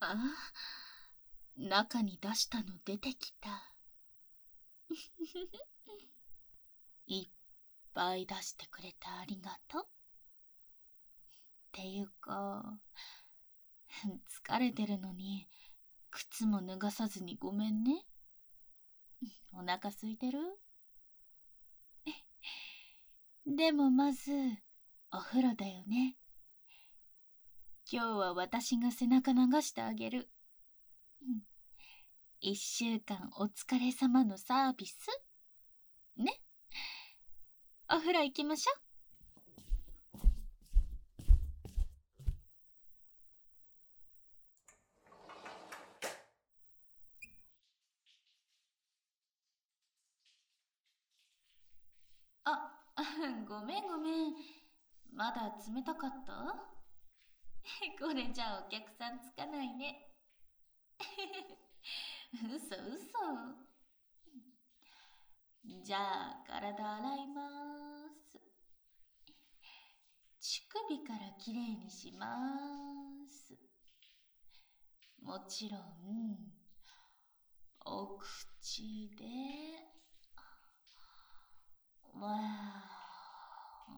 あ、中に出したの出てきた。いっぱい出してくれてありがとう。っていうか、疲れてるのに、靴も脱がさずにごめんね。お腹空いてる？でもまず、お風呂だよね。今日は私が背中流してあげる。1週間お疲れ様のサービス。ね。お風呂行きましょう。あ、ごめんごめん。まだ冷たかった？これじゃお客さんつかないね。嘘嘘。じゃあ体洗います。乳首からきれいにします。もちろんお口でわあ、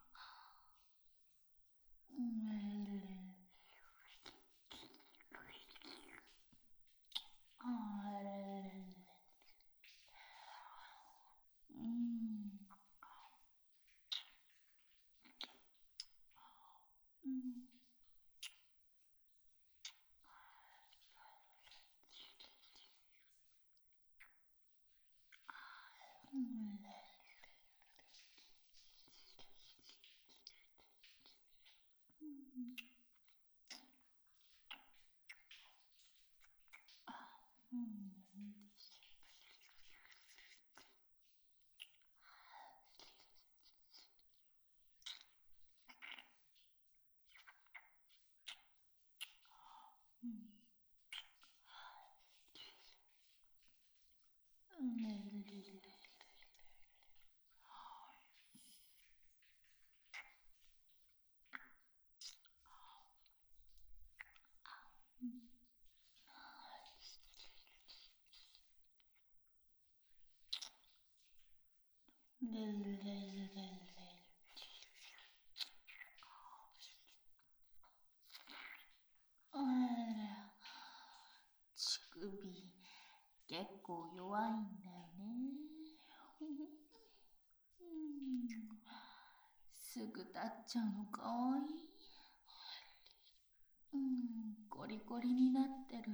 乳首結構弱いんだよね。すぐ立っちゃうのかわいい。ゴリゴリになってる。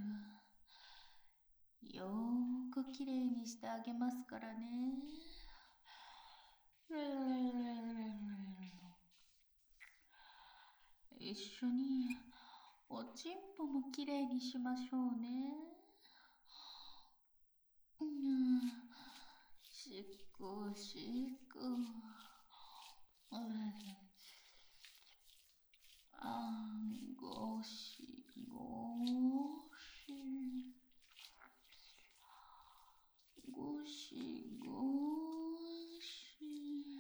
よーくきれいにしてあげますからね。一緒におちんぽもきれいにしましょうね。しっこしっこ。ゴシゴシ。ゴシゴシ。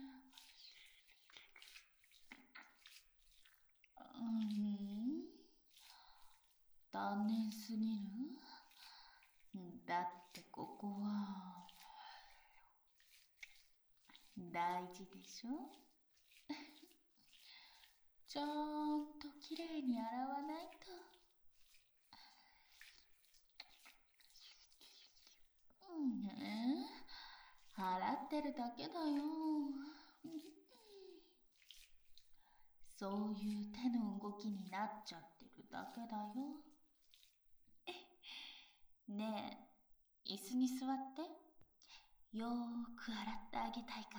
残念すぎる？だってここは大事でしょ？ちゃんときれいに洗わないと。洗ってるだけだよ。そういう手の動きになっちゃってるだけだよ。ねえ、椅子に座って。よーく洗ってあげたいから。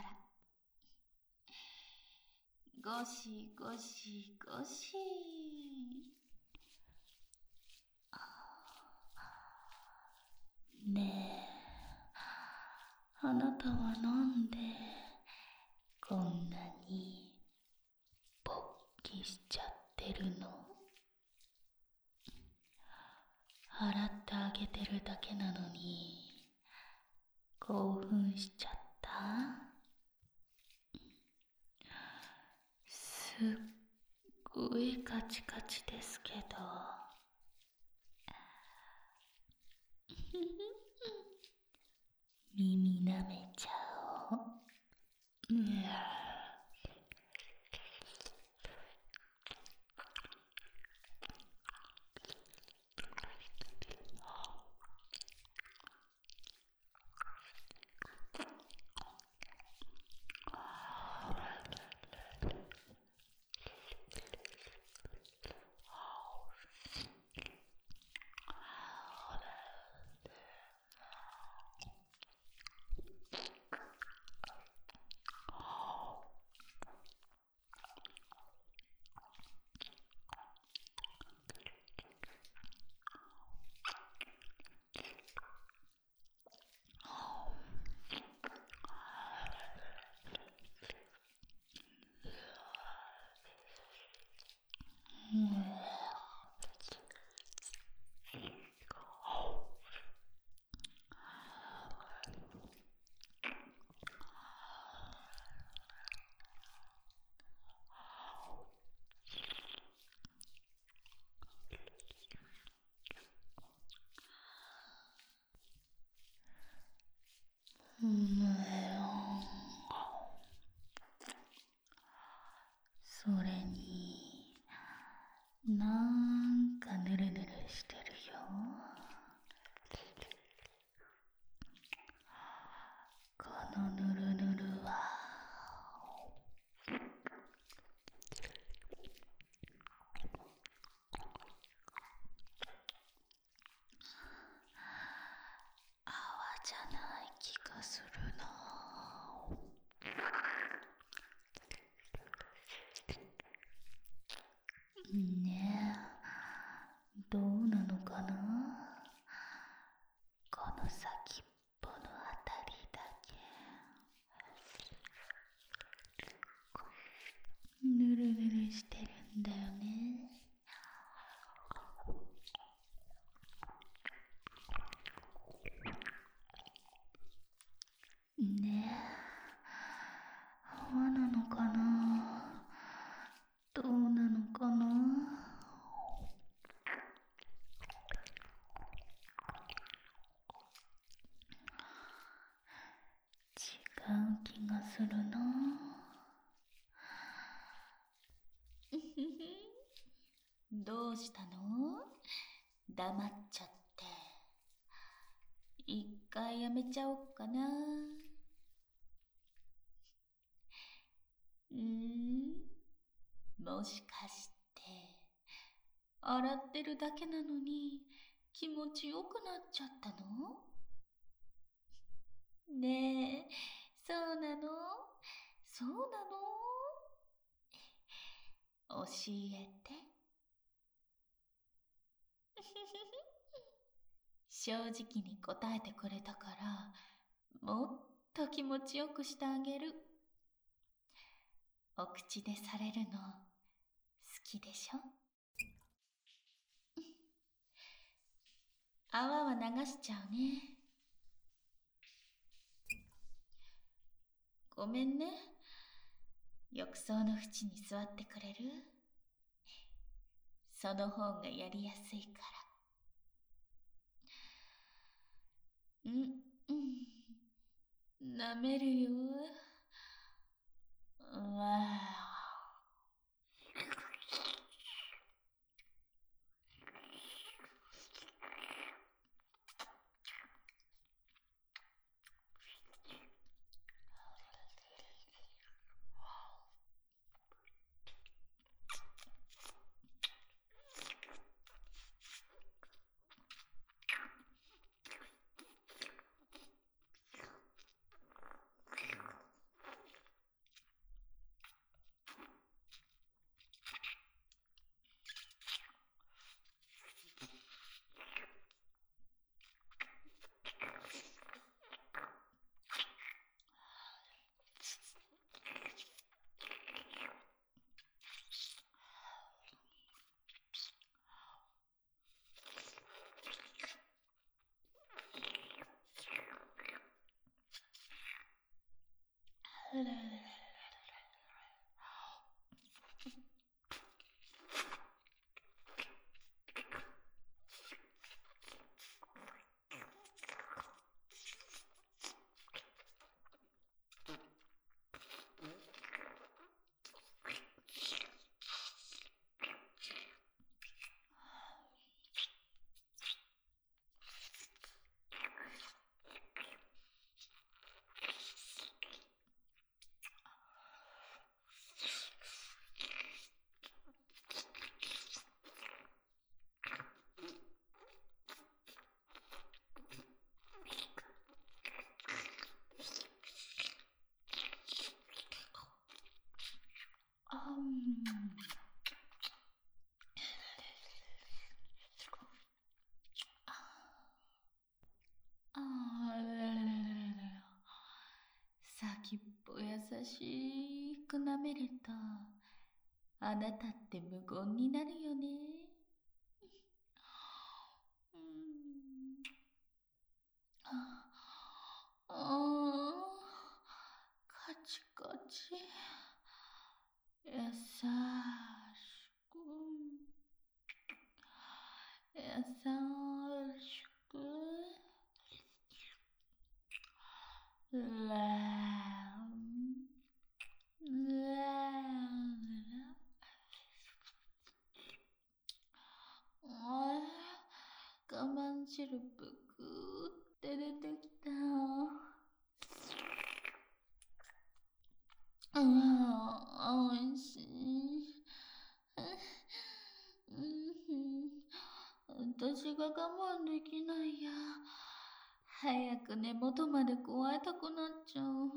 ゴシゴシゴシ。ねえ、あなたはなんでこんなに勃起しちゃってるの？洗ってあげてるだけなのに興奮しちゃった？すっごいカチカチですけど。 耳舐めちゃおう。それになんかぬるぬるしてるよ。このぬるぬるは泡じゃない気がするな。ねえ、どうなのかな、この先っぽのあたりだけぬるぬるしてるんだよね。ねえ、泡なのかな、どうなのかな。違う気がするな。どうしたの？黙っちゃって。一回やめちゃおっかな。もしかして洗ってるだけなのに気持ちよくなっちゃったの？ねえ、そうなの？そうなの？教えて。正直に答えてくれたからもっと気持ちよくしてあげる。お口でされるの好きでしょ？泡は流しちゃうね。ごめんね。浴槽の縁に座ってくれる？その方がやりやすいから。舐めるよ。わあ。 先っぽ優しく舐めると、あなたって無言になるよね。うん。カチカチ。優しく。優しく。ラン。我慢汁ぷくって出てきた。おいしい。私が我慢できないや。早く根元まで加えたくなっちゃう。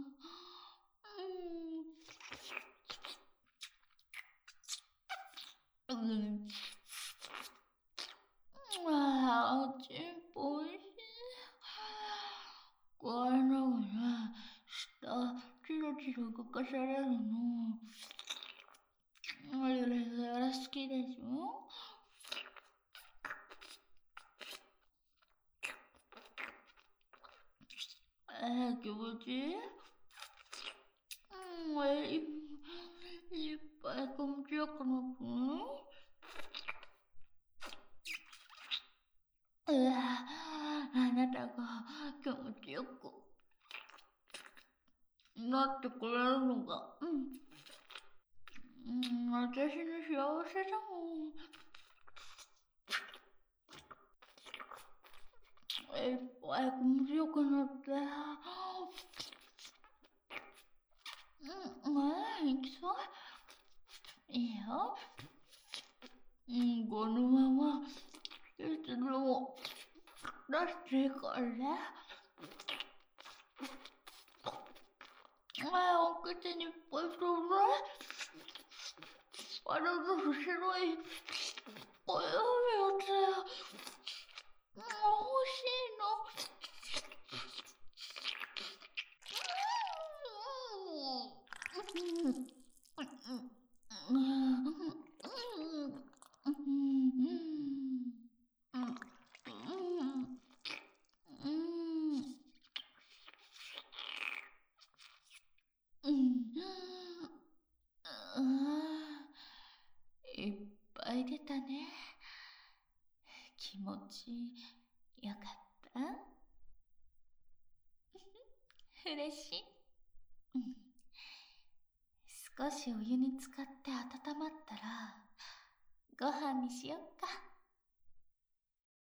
チンポおいしい。こういうのが舌、チロチロ動かされるの。あれ好きでしょ。気持ちいい。いっぱい気持ちよくなくない？あなたが気持ちよくなってくれるのが、私の幸せだもん。いっぱい気持ちよくなって。行きそう？いいよ。このまま、いつでも出していいからね。お口にいっぱいちょうだい。あの白い、おいやつ。欲しいの。いっぱい出たね。気持ちよかった？嬉しい。少しお湯に浸かって温まったら、ご飯にしよっか。